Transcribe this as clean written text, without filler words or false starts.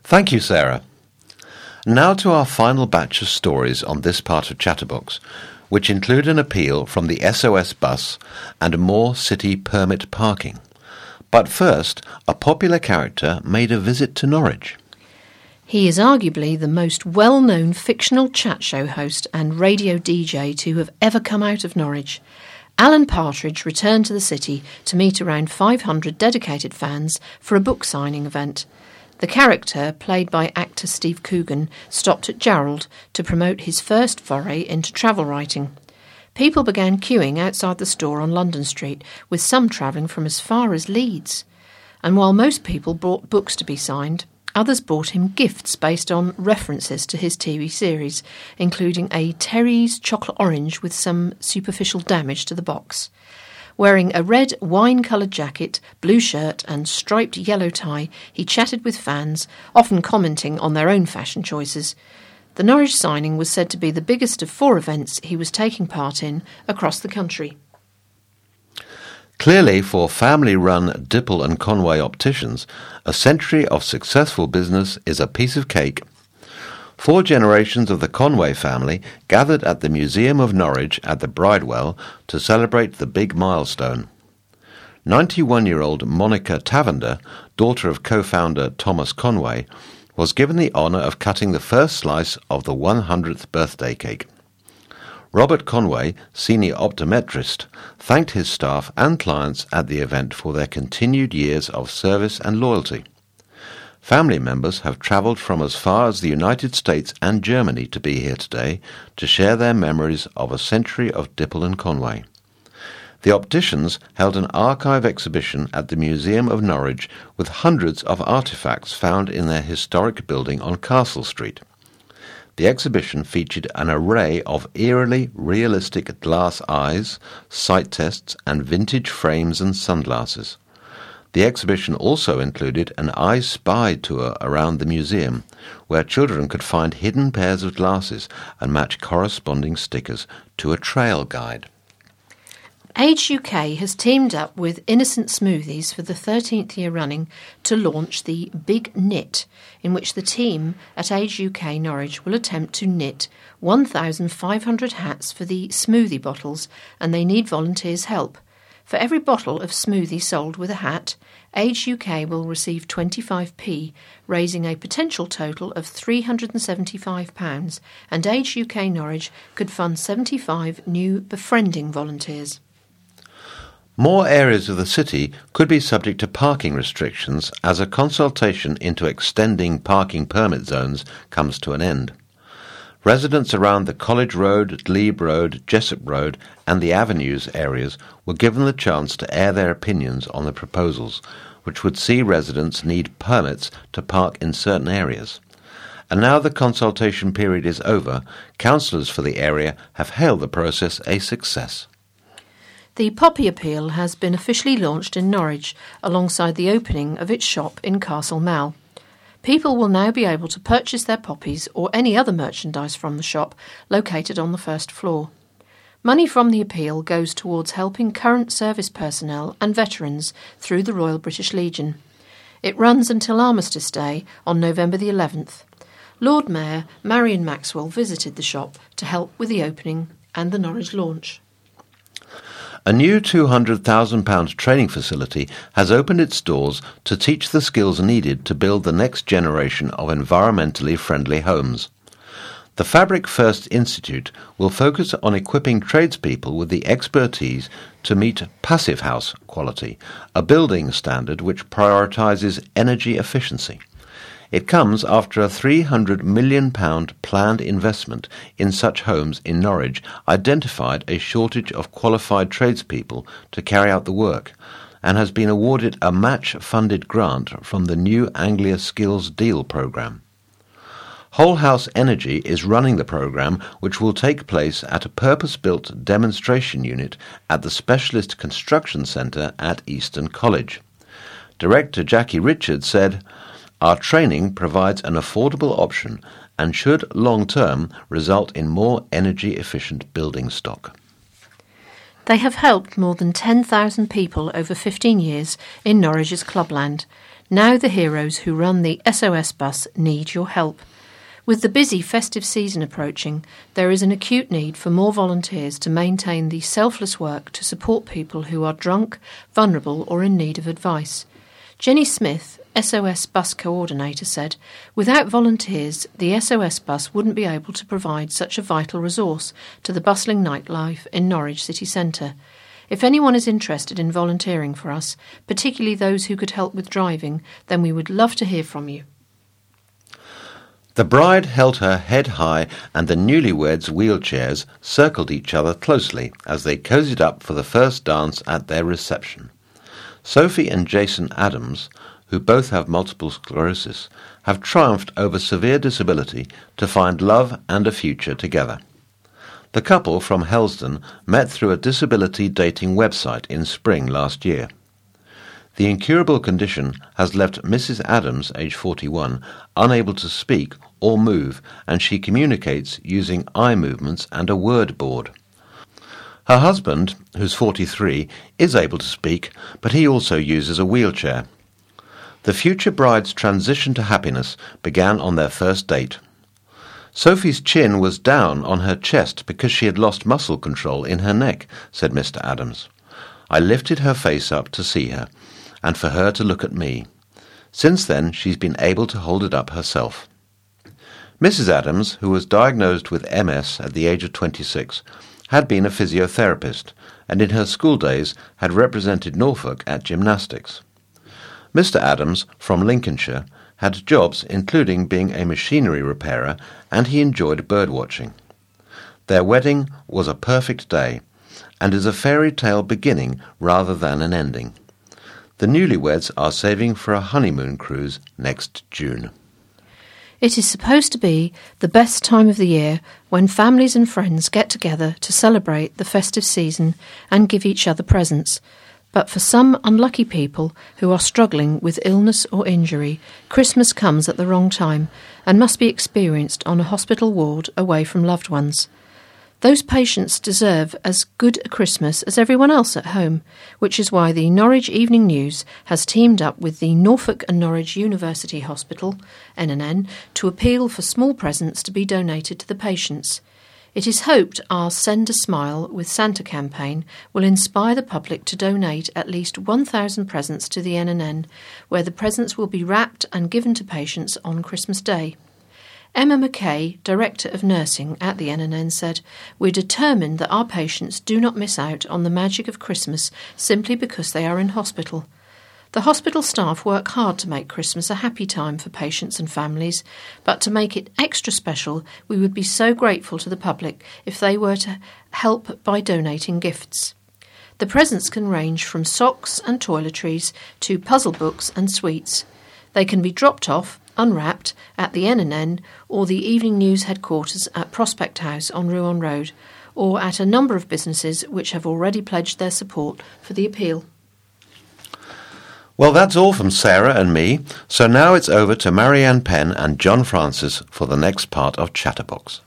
Thank you, Sarah. Now to our final batch of stories on this part of Chatterbox, which include an appeal from the SOS bus and more city permit parking. But first, a popular character made a visit to Norwich. He is arguably the most well-known fictional chat show host and radio DJ to have ever come out of Norwich. Alan Partridge returned to the city to meet around 500 dedicated fans for a book signing event. The character, played by actor Steve Coogan, stopped at Gerald to promote his first foray into travel writing. People began queuing outside the store on London Street, with some travelling from as far as Leeds. And while most people bought books to be signed, others bought him gifts based on references to his TV series, including a Terry's chocolate orange with some superficial damage to the box. Wearing a red wine-coloured jacket, blue shirt and striped yellow tie, he chatted with fans, often commenting on their own fashion choices. The Norwich signing was said to be the biggest of 4 events he was taking part in across the country. Clearly, for family-run Dipple and Conway opticians, a century of successful business is a piece of cake. 4 generations of the Conway family gathered at the Museum of Norwich at the Bridewell to celebrate the big milestone. 91-year-old Monica Tavender, daughter of co-founder Thomas Conway, was given the honour of cutting the first slice of the 100th birthday cake. Robert Conway, senior optometrist, thanked his staff and clients at the event for their continued years of service and loyalty. Family members have travelled from as far as the United States and Germany to be here today to share their memories of a century of Dipple and Conway. The opticians held an archive exhibition at the Museum of Norwich with hundreds of artefacts found in their historic building on Castle Street. The exhibition featured an array of eerily realistic glass eyes, sight tests, and vintage frames and sunglasses. The exhibition also included an I Spy tour around the museum, where children could find hidden pairs of glasses and match corresponding stickers to a trail guide. Age UK has teamed up with Innocent Smoothies for the 13th year running to launch the Big Knit, in which the team at Age UK Norwich will attempt to knit 1,500 hats for the smoothie bottles, and they need volunteers' help. For every bottle of smoothie sold with a hat, Age UK will receive 25p, raising a potential total of £375, and Age UK Norwich could fund 75 new befriending volunteers. More areas of the city could be subject to parking restrictions as a consultation into extending parking permit zones comes to an end. Residents around the College Road, Glebe Road, Jessup Road and the Avenues areas were given the chance to air their opinions on the proposals, which would see residents need permits to park in certain areas. And now the consultation period is over, councillors for the area have hailed the process a success. The Poppy Appeal has been officially launched in Norwich alongside the opening of its shop in Castle Mall. People will now be able to purchase their poppies or any other merchandise from the shop located on the first floor. Money from the appeal goes towards helping current service personnel and veterans through the Royal British Legion. It runs until Armistice Day on November the 11th. Lord Mayor Marion Maxwell visited the shop to help with the opening and the Norwich launch. A new £200,000 training facility has opened its doors to teach the skills needed to build the next generation of environmentally friendly homes. The Fabric First Institute will focus on equipping tradespeople with the expertise to meet Passive House quality, a building standard which prioritises energy efficiency. It comes after a £300 million planned investment in such homes in Norwich identified a shortage of qualified tradespeople to carry out the work, and has been awarded a match-funded grant from the New Anglia Skills Deal programme. Whole House Energy is running the programme, which will take place at a purpose-built demonstration unit at the Specialist Construction Centre at Easton College. Director Jackie Richards said, "Our training provides an affordable option and should long-term result in more energy-efficient building stock." They have helped more than 10,000 people over 15 years in Norwich's clubland. Now the heroes who run the SOS bus need your help. With the busy festive season approaching, there is an acute need for more volunteers to maintain the selfless work to support people who are drunk, vulnerable or in need of advice. Jenny Smith, SOS bus coordinator, said, "Without volunteers, the SOS bus wouldn't be able to provide such a vital resource to the bustling nightlife in Norwich city centre. If anyone is interested in volunteering for us, particularly those who could help with driving, then we would love to hear from you." The bride held her head high and the newlyweds' wheelchairs circled each other closely as they cosied up for the first dance at their reception. Sophie and Jason Adams, who both have multiple sclerosis, have triumphed over severe disability to find love and a future together. The couple from Helsden met through a disability dating website in spring last year. The incurable condition has left Mrs. Adams, age 41, unable to speak or move, and she communicates using eye movements and a word board. Her husband, who's 43, is able to speak, but he also uses a wheelchair. The future bride's transition to happiness began on their first date. Sophie's chin was down on her chest because she had lost muscle control in her neck, said Mr. Adams. I lifted her face up to see her, and for her to look at me. Since then, she's been able to hold it up herself. Mrs. Adams, who was diagnosed with MS at the age of 26, had been a physiotherapist, and in her school days had represented Norfolk at gymnastics. Mr. Adams, from Lincolnshire, had jobs including being a machinery repairer, and he enjoyed birdwatching. Their wedding was a perfect day, and is a fairy tale beginning rather than an ending. The newlyweds are saving for a honeymoon cruise next June. It is supposed to be the best time of the year when families and friends get together to celebrate the festive season and give each other presents. But for some unlucky people who are struggling with illness or injury, Christmas comes at the wrong time and must be experienced on a hospital ward away from loved ones. Those patients deserve as good a Christmas as everyone else at home, which is why the Norwich Evening News has teamed up with the Norfolk and Norwich University Hospital, NNN, to appeal for small presents to be donated to the patients. It is hoped our Send a Smile with Santa campaign will inspire the public to donate at least 1,000 presents to the NNN, where the presents will be wrapped and given to patients on Christmas Day. Emma McKay, Director of Nursing at the NNN, said, "We're determined that our patients do not miss out on the magic of Christmas simply because they are in hospital. The hospital staff work hard to make Christmas a happy time for patients and families, but to make it extra special, we would be so grateful to the public if they were to help by donating gifts. The presents can range from socks and toiletries to puzzle books and sweets. They can be dropped off, unwrapped, at the NNN or the Evening News headquarters at Prospect House on Rouen Road, or at a number of businesses which have already pledged their support for the appeal." Well, that's all from Sarah and me, so now it's over to Marianne Penn and John Francis for the next part of Chatterbox.